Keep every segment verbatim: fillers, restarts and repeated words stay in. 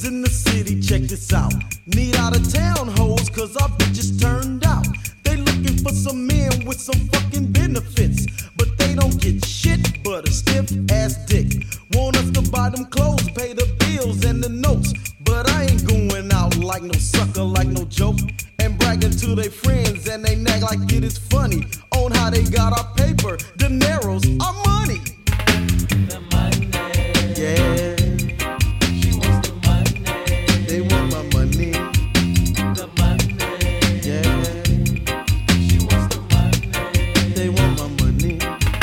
in the city, check this out. Need out of town hoes, cause our bitches turned out. They looking for some men with some fucking benefits, but they don't get shit but a stiff ass dick. Want us to buy them clothes, pay the bills and the notes, but I ain't going out like no sucker, like no joke. And bragging to their friends and they nag like it is funny on how they got our paper, dineros, our money. The money. Yeah. She wants the money. They want my money. The money. Yeah. She wants the money. They want my money.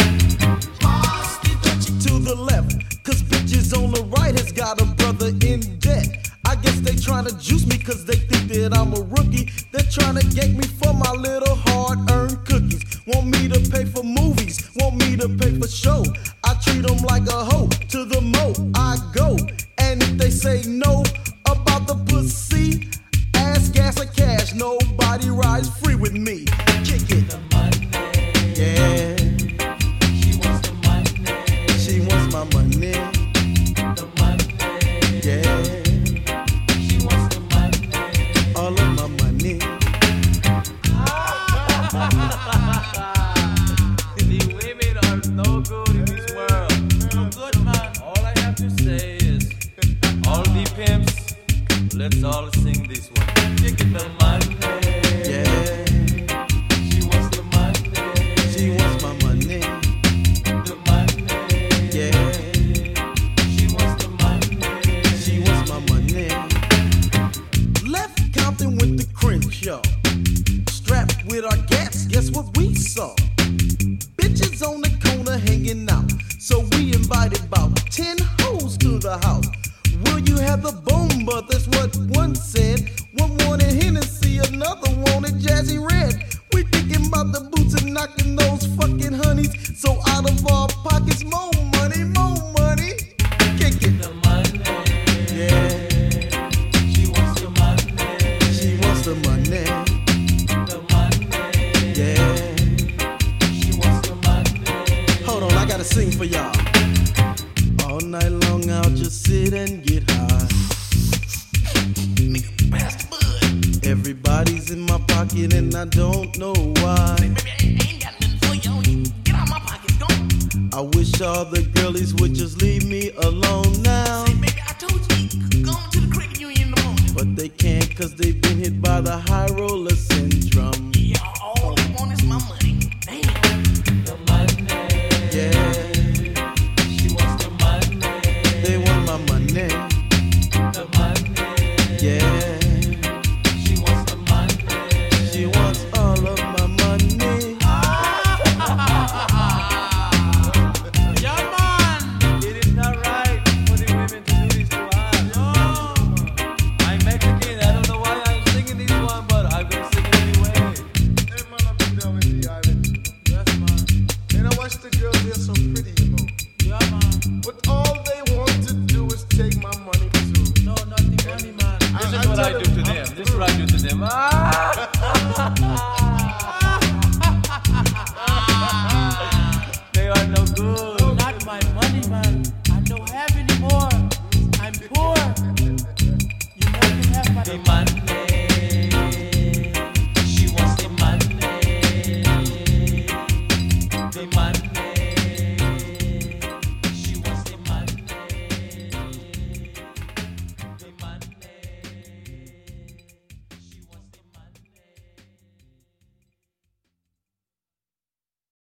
To the left, cause bitches on the right has got a brother in debt. I guess they tryna juice me cause they think that I'm a rookie. They're tryna gank me for my little hard-earned cookies. Want me to pay for movies, want me to pay for show. I treat them like a hoe, to the mo I go. And if they say no about the pussy, ass, gas, or cash, nobody rides free with me. Kick it. The money. Yeah. She wants the money. She wants my money. The money. Yeah. She wants the money. All of my money. The women are no good in this world. No good, man. All I have to say is, all the pimps, let's all sing this one. Take it the money. Yeah. She wants the money. She wants my money. The money. Yeah. She wants the money. She wants my money. Left Compton with the Crenshaw. Strapped with our gas, guess what we saw? Bitches on the corner hanging out. So we invited about ten hoes to the house. Will you have the bomba? That's what one said. One wanted Hennessy, another wanted Jazzy Red. We thinking about the boots and knocking those fucking honeys. So out of our pockets, more money, more money. Kick it. The money. Yeah. She wants the money. She wants the money. The money. Yeah. She wants the money. Hold on, I gotta sing for y'all. All night long I'll just sit and get high. Everybody's in my pocket and I don't know why. I wish all the girlies would just leave me alone now. But they can't cause they've been hit by the high roller syndrome. The money. Yeah, She wants the money. they want my money. The money. Yeah, She wants the money. she wants all of my money. Yeah, man. It is not right for the women to do this to us. No. I'm Mexican. I don't know why I'm singing this one, but I'm gonna sing it anyway. Hey man, I've been down in the island. Yes, man. And I watch the girls, they're so pretty, you know. Yeah, man. But all they want to do is take my money too. No, not the money, man. This I- is I what I tell do to them- them. This is what I do to them. Ah!